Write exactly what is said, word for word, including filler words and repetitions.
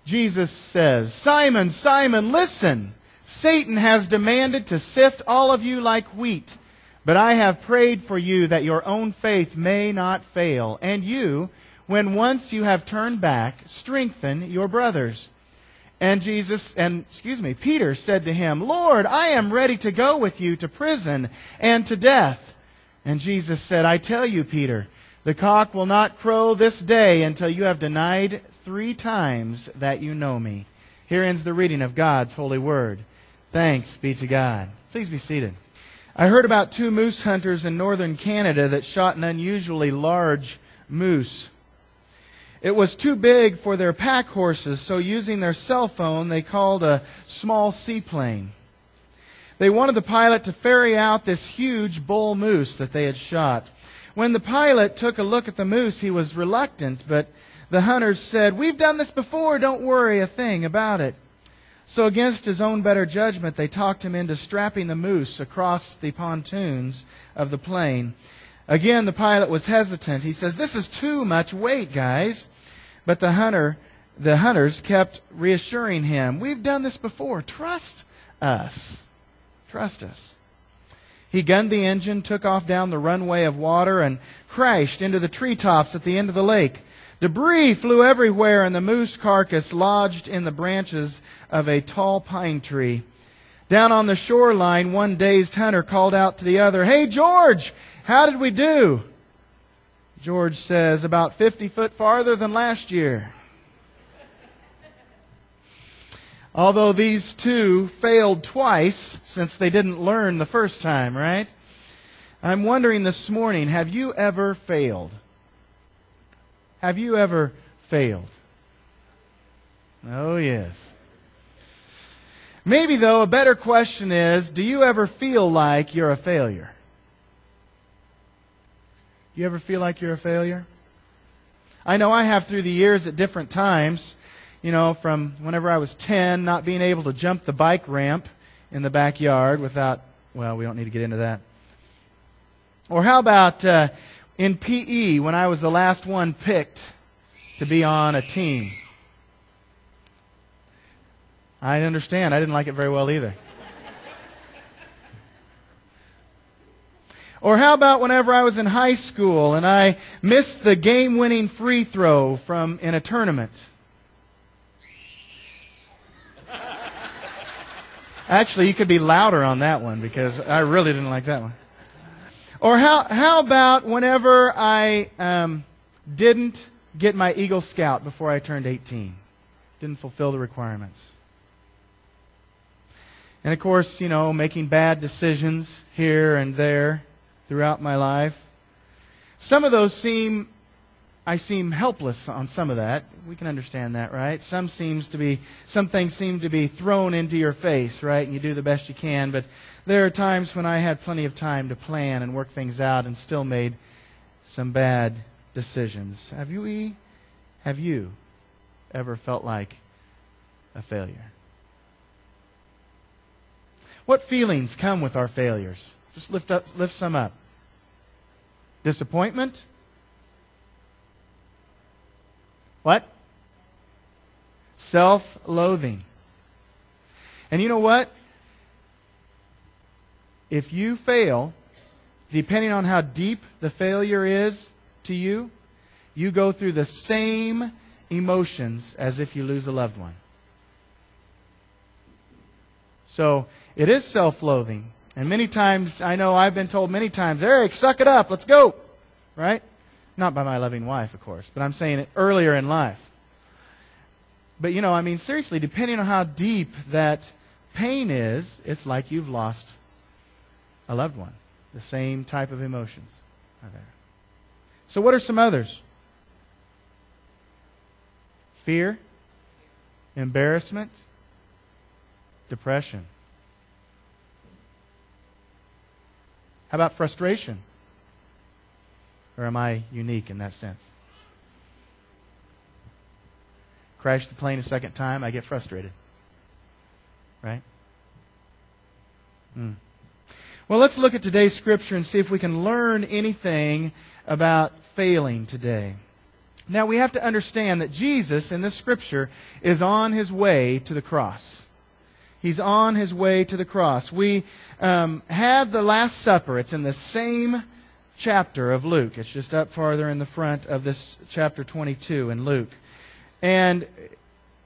Jesus says, "Simon, Simon, listen. Satan has demanded to sift all of you like wheat. But I have prayed for you that your own faith may not fail. And you, when once you have turned back, strengthen your brothers." And Jesus, and excuse me, Peter said to him, "Lord, I am ready to go with you to prison and to death." And Jesus said, "I tell you, Peter, the cock will not crow this day until you have denied three times that you know me." Here ends the reading of God's holy word. Thanks be to God. Please be seated. I heard about two moose hunters in northern Canada that shot an unusually large moose. It was too big for their pack horses, so using their cell phone, they called a small seaplane. They wanted the pilot to ferry out this huge bull moose that they had shot. When the pilot took a look at the moose, he was reluctant, but the hunters said, "We've done this before, don't worry a thing about it." So against his own better judgment, they talked him into strapping the moose across the pontoons of the plane. Again, the pilot was hesitant. He says, "This is too much weight, guys." But the hunter, the hunters kept reassuring him, "We've done this before. Trust us. Trust us." He gunned the engine, took off down the runway of water, and crashed into the treetops at the end of the lake. Debris flew everywhere, and the moose carcass lodged in the branches of a tall pine tree. Down on the shoreline, one dazed hunter called out to the other, "Hey, George, how did we do?" George says, "About fifty foot farther than last year." Although these two failed twice since they didn't learn the first time, right? I'm wondering this morning, have you ever failed? Have you ever failed? Oh, yes. Maybe, though, a better question is, do you ever feel like you're a failure? Do you ever feel like you're a failure? I know I have through the years at different times. You know, from whenever I was ten, not being able to jump the bike ramp in the backyard without, well, we don't need to get into that. Or how about uh, in P E when I was the last one picked to be on a team? I understand. I didn't like it very well either. Or how about whenever I was in high school and I missed the game-winning free throw from in a tournament? Actually, you could be louder on that one because I really didn't like that one. Or how how about whenever I um, didn't get my Eagle Scout before I turned eighteen? Didn't fulfill the requirements. And of course, you know, making bad decisions here and there throughout my life. Some of those seem, I seem helpless on some of that. We can understand that, right? Some seems to be, some things seem to be thrown into your face, right? And you do the best you can. But there are times when I had plenty of time to plan and work things out and still made some bad decisions. Have you, have you ever felt like a failure? What feelings come with our failures? Just lift up, lift some up. Disappointment? What? Self-loathing. And you know what? If you fail, depending on how deep the failure is to you, you go through the same emotions as if you lose a loved one. So, it is self-loathing. And many times, I know I've been told many times, "Eric, suck it up, let's go." Right? Not by my loving wife, of course, but I'm saying it earlier in life. But, you know, I mean, seriously, depending on how deep that pain is, it's like you've lost a loved one. The same type of emotions are there. So what are some others? Fear, embarrassment, depression. How about frustration? Or am I unique in that sense? Crash the plane a second time, I get frustrated. Right? Hmm. Well, let's look at today's scripture and see if we can learn anything about failing today. Now we have to understand that Jesus in this scripture is on his way to the cross. He's on his way to the cross. We um, had the Last Supper. It's in the same chapter of Luke. It's just up farther in the front of this chapter twenty-two in Luke. And